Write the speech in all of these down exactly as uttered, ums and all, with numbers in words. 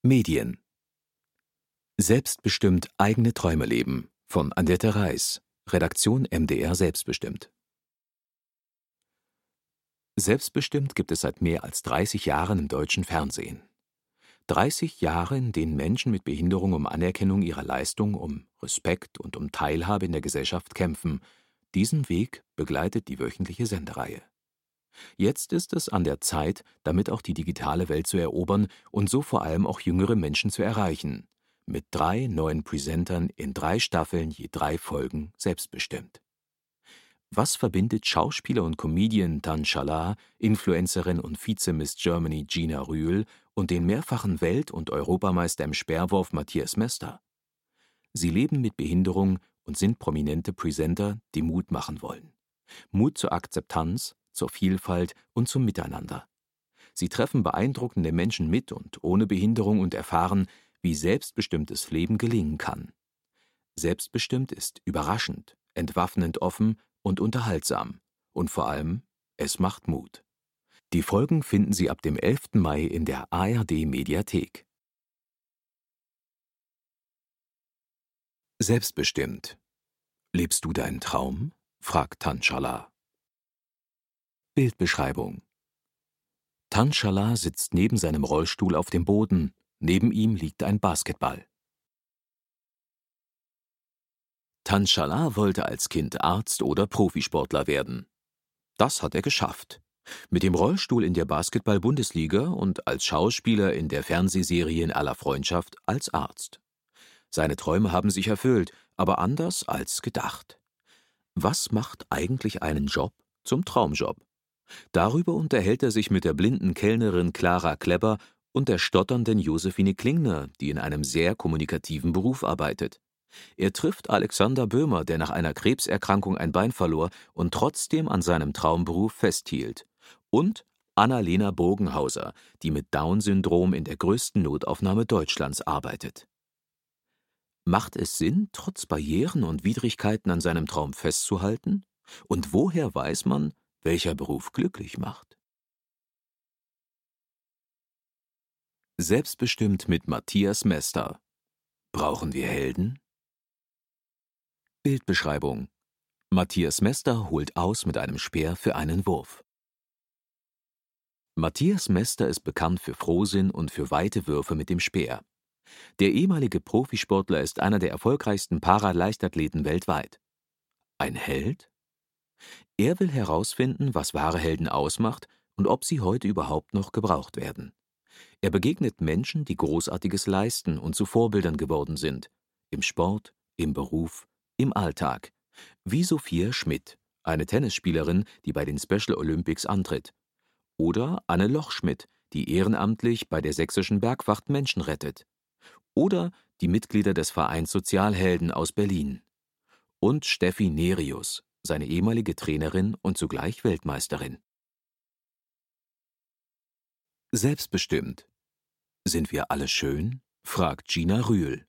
Medien. Selbstbestimmt eigene Träume leben von Annette Reis, Redaktion M D R Selbstbestimmt. Selbstbestimmt gibt es seit mehr als dreißig Jahren im deutschen Fernsehen. dreißig Jahre, in denen Menschen mit Behinderung um Anerkennung ihrer Leistung, um Respekt und um Teilhabe in der Gesellschaft kämpfen. Diesen Weg begleitet die wöchentliche Sendereihe. Jetzt ist es an der Zeit, damit auch die digitale Welt zu erobern und so vor allem auch jüngere Menschen zu erreichen. Mit drei neuen Presentern in drei Staffeln je drei Folgen selbstbestimmt. Was verbindet Schauspieler und Comedian Tan Challa, Influencerin und Vize-Miss Germany Gina Rühl und den mehrfachen Welt- und Europameister im Speerwurf Matthias Mester? Sie leben mit Behinderung und sind prominente Presenter, die Mut machen wollen. Mut zur Akzeptanz, zur Vielfalt und zum Miteinander. Sie treffen beeindruckende Menschen mit und ohne Behinderung und erfahren, wie selbstbestimmtes Leben gelingen kann. Selbstbestimmt ist überraschend, entwaffnend offen und unterhaltsam. Und vor allem, es macht Mut. Die Folgen finden Sie ab dem elften Mai in der A R D-Mediathek. Selbstbestimmt. Lebst du deinen Traum? Fragt Tan Challa. Bildbeschreibung. Tan Challa sitzt neben seinem Rollstuhl auf dem Boden, neben ihm liegt ein Basketball. Tan Challa wollte als Kind Arzt oder Profisportler werden. Das hat er geschafft. Mit dem Rollstuhl in der Basketball-Bundesliga und als Schauspieler in der Fernsehserie In aller Freundschaft als Arzt. Seine Träume haben sich erfüllt, aber anders als gedacht. Was macht eigentlich einen Job zum Traumjob? Darüber unterhält er sich mit der blinden Kellnerin Clara Klepper und der stotternden Josephine Klingner, die in einem sehr kommunikativen Beruf arbeitet. Er trifft Alexander Böhmer, der nach einer Krebserkrankung ein Bein verlor und trotzdem an seinem Traumberuf festhielt. Und Annalena Bogenhauser, die mit Down-Syndrom in der größten Notaufnahme Deutschlands arbeitet. Macht es Sinn, trotz Barrieren und Widrigkeiten an seinem Traum festzuhalten? Und woher weiß man, welcher Beruf glücklich macht? Selbstbestimmt mit Matthias Mester. Brauchen wir Helden? Bildbeschreibung. Matthias Mester holt aus mit einem Speer für einen Wurf. Matthias Mester ist bekannt für Frohsinn und für weite Würfe mit dem Speer. Der ehemalige Profisportler ist einer der erfolgreichsten Paraleichtathleten weltweit. Ein Held? Er will herausfinden, was wahre Helden ausmacht und ob sie heute überhaupt noch gebraucht werden. Er begegnet Menschen, die Großartiges leisten und zu Vorbildern geworden sind. Im Sport, im Beruf, im Alltag. Wie Sophia Schmidt, eine Tennisspielerin, die bei den Special Olympics antritt. Oder Anne Lochschmidt, die ehrenamtlich bei der Sächsischen Bergwacht Menschen rettet. Oder die Mitglieder des Vereins Sozialhelden aus Berlin. Und Steffi Nerius, seine ehemalige Trainerin und zugleich Weltmeisterin. Selbstbestimmt. Sind wir alle schön? Fragt Gina Rühl.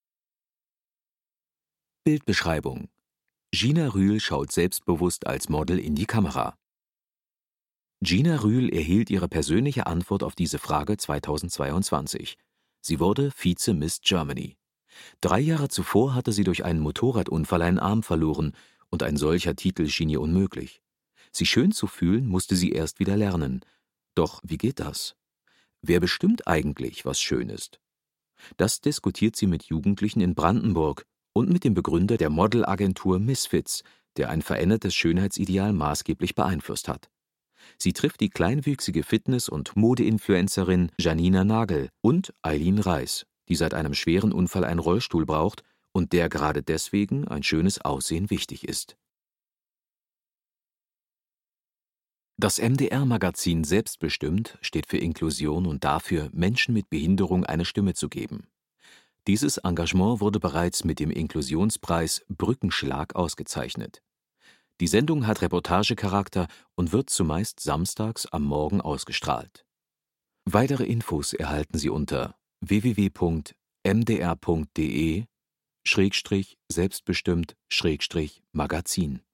Bildbeschreibung. Gina Rühl schaut selbstbewusst als Model in die Kamera. Gina Rühl erhielt ihre persönliche Antwort auf diese Frage zweitausendzweiundzwanzig. Sie wurde Vize-Miss Germany. Drei Jahre zuvor hatte sie durch einen Motorradunfall einen Arm verloren und ein solcher Titel schien ihr unmöglich. Sich schön zu fühlen, musste sie erst wieder lernen. Doch wie geht das? Wer bestimmt eigentlich, was schön ist? Das diskutiert sie mit Jugendlichen in Brandenburg und mit dem Begründer der Modelagentur Misfits, der ein verändertes Schönheitsideal maßgeblich beeinflusst hat. Sie trifft die kleinwüchsige Fitness- und Modeinfluencerin Janina Nagel und Eileen Reis, die seit einem schweren Unfall einen Rollstuhl braucht und der gerade deswegen ein schönes Aussehen wichtig ist. Das M D R-Magazin Selbstbestimmt steht für Inklusion und dafür, Menschen mit Behinderung eine Stimme zu geben. Dieses Engagement wurde bereits mit dem Inklusionspreis Brückenschlag ausgezeichnet. Die Sendung hat Reportagecharakter und wird zumeist samstags am Morgen ausgestrahlt. Weitere Infos erhalten Sie unter w w w punkt m d r punkt d e schrägstrich selbstbestimmt schrägstrich magazin.